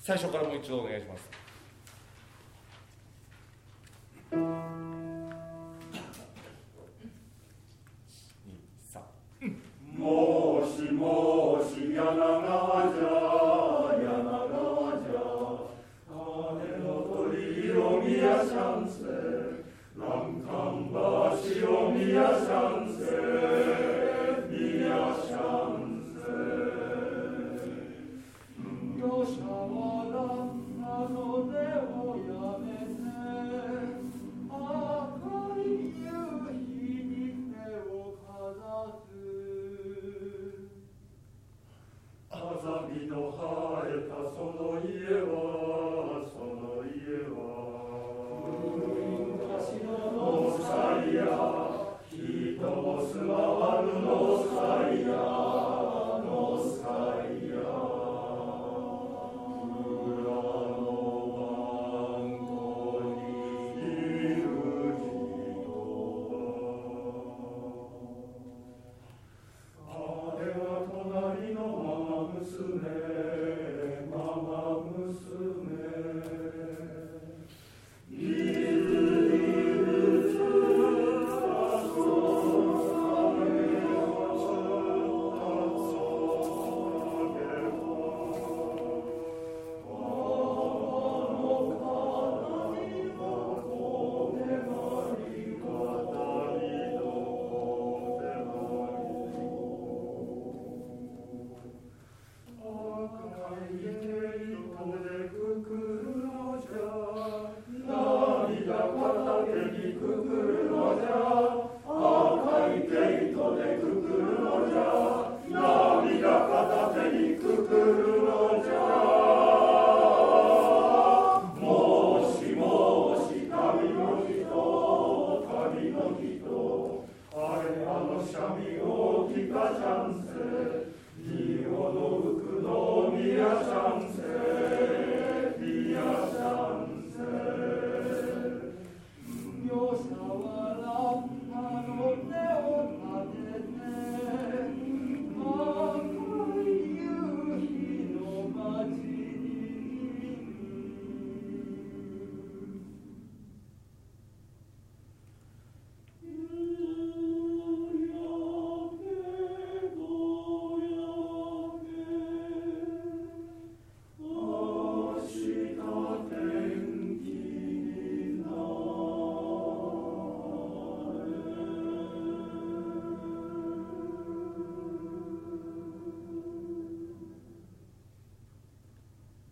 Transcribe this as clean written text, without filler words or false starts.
最初からもう一度お願いします。 もしもし柳川じゃ柳川じゃ姉の鳥色宮シャンセ欄干橋を宮シャンセ宮シャンセよしゃは旦那の手をやめて赤い夕日に手をかざすあざみの生えたその家はその家は昔の祭や人も住まわぬの祭やの祭や村の番号にいる人はあれは隣のママ娘シャミを聞かシャンセ、仁王の服の宮シャンセ